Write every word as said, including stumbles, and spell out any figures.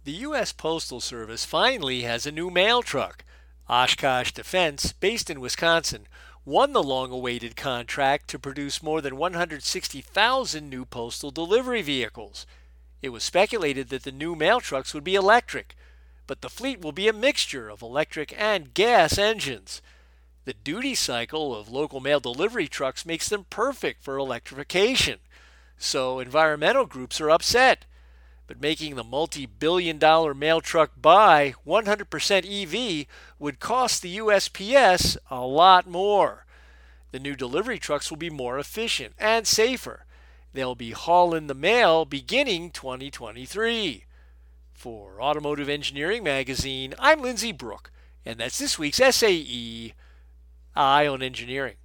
The U S. Postal Service finally has a new mail truck. Oshkosh Defense, based in Wisconsin, won the long awaited contract to produce more than one hundred sixty thousand new postal delivery vehicles. It was speculated that the new mail trucks would be electric, but the fleet will be a mixture of electric and gas engines. The duty cycle of local mail delivery trucks makes them perfect for electrification, so environmental groups are upset. But making the multi billion dollar mail truck buy one hundred percent E V would cost the U S P S a lot more. The new delivery trucks will be more efficient and safer. They'll be hauling the mail beginning twenty twenty-three. For Automotive Engineering Magazine, I'm Lindsay Brooke, and that's this week's S A E, Eye on Engineering.